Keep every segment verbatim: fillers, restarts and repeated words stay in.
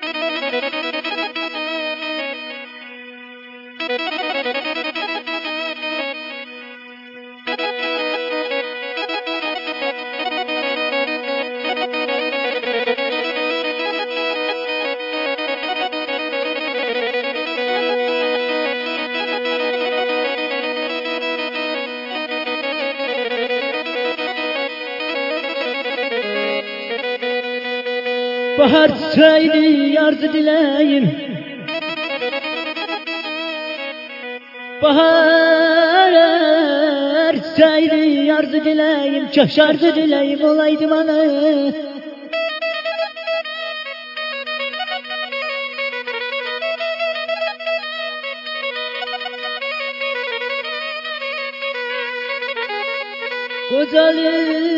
Bahar çiçeğini yardı dileyim, bahar çiçeğini yardı dileyim, coşardı dileyim olaydı bana. Kocalı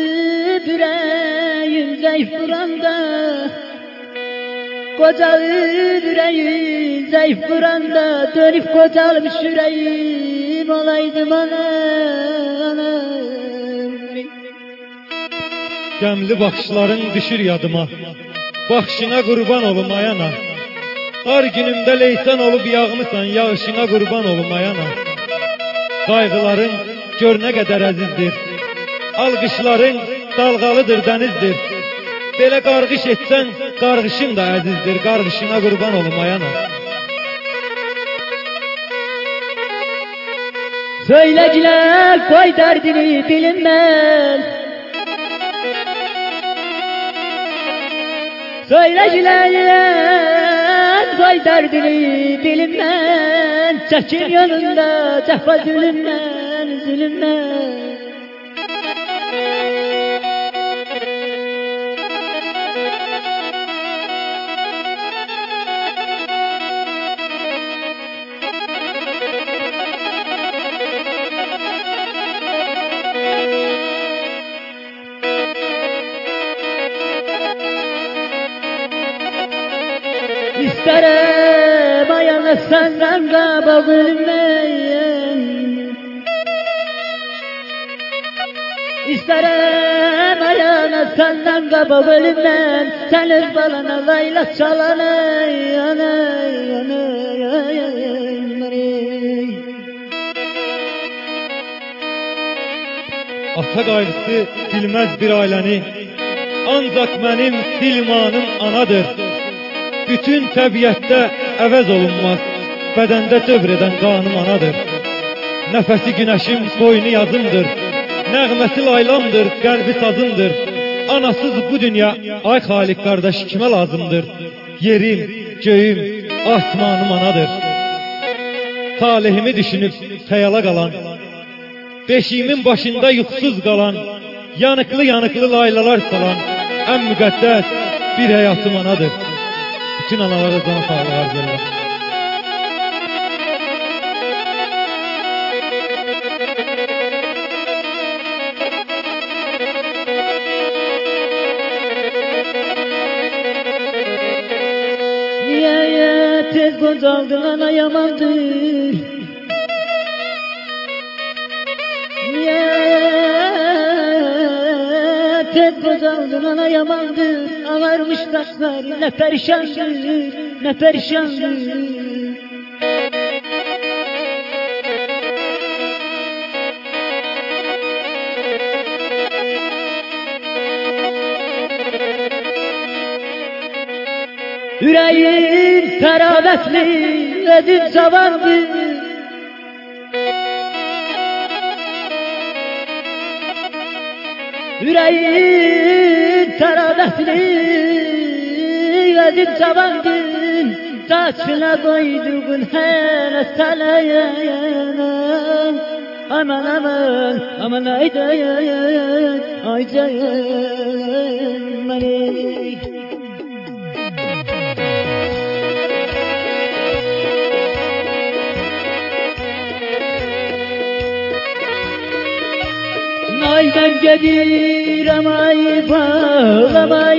yüreğim zayıf duranda, kocalı yüreğim zayıf duranda, dönüp kocalmış yüreğim olaydı bana, anam. Gəmli baxışların düşür yadıma, baxışına qurban olum ayana. Dar günümdə leysan olub yağmısan, yağışına qurban olum ayana. Qayğıların gör nə qədər əzizdir, alqışların dalğalıdır dənizdir. Belə qarğış etsən, qarğışın da əzizdir, qarğışına qurban olum ayana. Söylediler koy derdini bilinmez, söylediler koy derdini bilinmez, çekin yolunda cefa zulümden, zulümden. İsterim ayağına senden kaba bölünmeyen, İsterim ayağına senden kaba bölünmeyen, sen öz balana layla çalana, yana yana yana. Ata qayğısı bilməz bir ailəni, ancaq mənim silmanım anadır. Bütün təbiətdə əvəz olunmaz, bədəndə dövr edən qanım anadır. Nəfəsi günəşim, boynu yazımdır, nəğməsi laylamdır, qəlbi sazımdır. Anasız bu dünya, ay Xaliq qardaş kimə lazımdır? Yerim, göyüm, asmanım anadır. Talihimi düşünüb xəyala qalan, beşiğimin başında yuxusuz qalan, yanıqlı yanıqlı laylalar salan, ən müqəddəs bir həyatım anadır. Bütün analara can sağlığı arz edirəm. Niye tez kocaldın ana yamandır, niye tez kocaldın ana yamandır, ağarmış taşlar ne perişandır, ne perişandır. Yüreğin teravetli edip zavallı, yüreğin teravetli edip zavallı, saçına koyduğun hele salayana. Aman aman aman aydayan aydayan mani. Aydan gelir amay bağlamay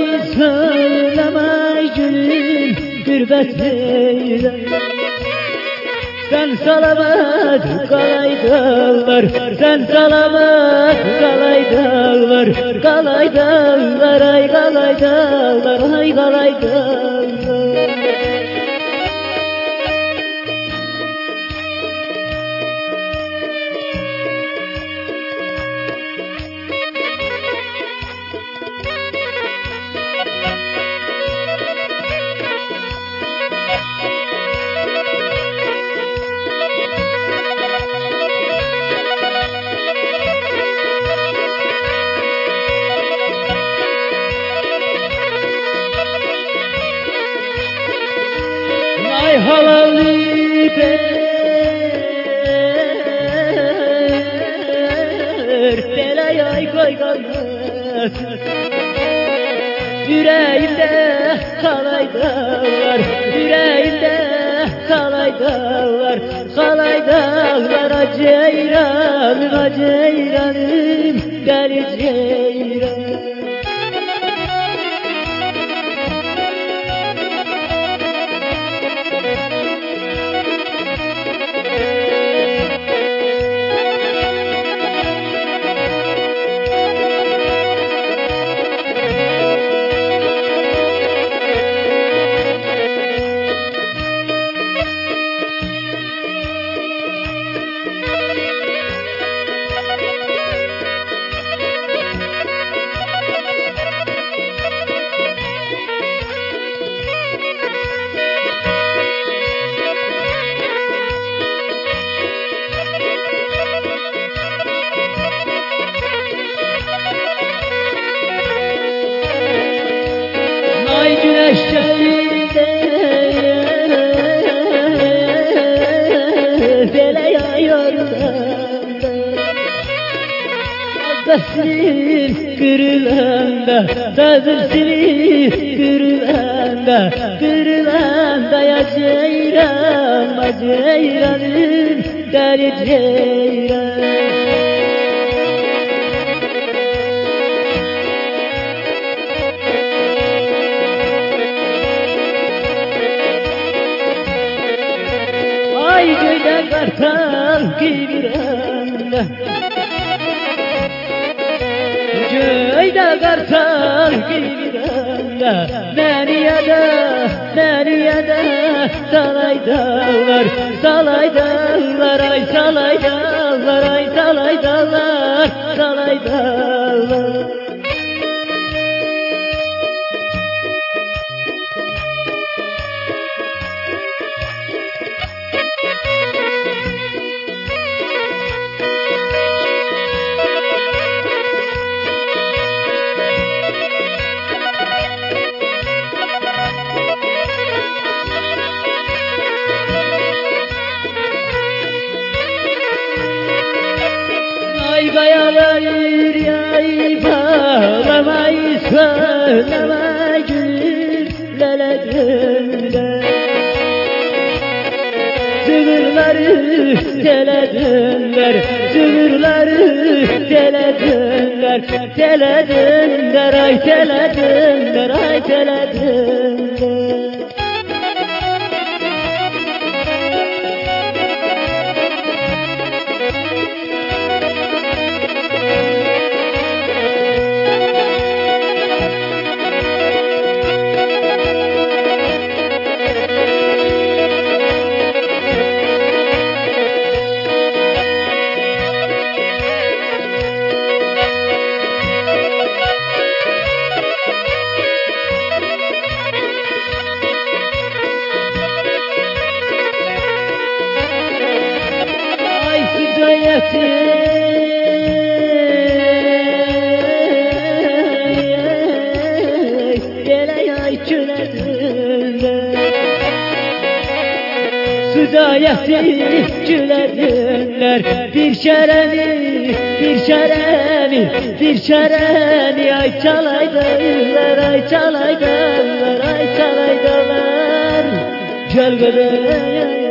söylemay gülüm gürbet eyle. Sen salamat kalaydılar, sen salamat kalaydılar, kalaydılar, ay kalaydılar, ay kalaydılar. Ay halalı der, delay ay koy kalmaz. Yüreğimde kalaydılar, yüreğimde kalaydılar, kalaydılar. Aceyranım, aceyranım, deli ceyran. Ay güneşlerinde dele yağıyorlar, Dazılsın kırılanda, dazılsın kırılanda, kırılanda ya ceyran, ya ceyranım, deli ceyran. Ay göyden kartal giviranda, göyden kartal giviranda, beni ya da, beni ya da salaydalar, salaydalar, ay salaydalar, ay salaydalar, salaydalar. Ay gayalayır yay bağlamay söylemay gülleledimde, sığırları teledimler, sığırları teledimler, teledimler, ay teledimler, ay teledimler. Süzayeti gülerler, bir şereni, bir şereni, bir şereni, ay çalaydılar, ay çalaydılar, ay çalaydılar. Gel bebeğim.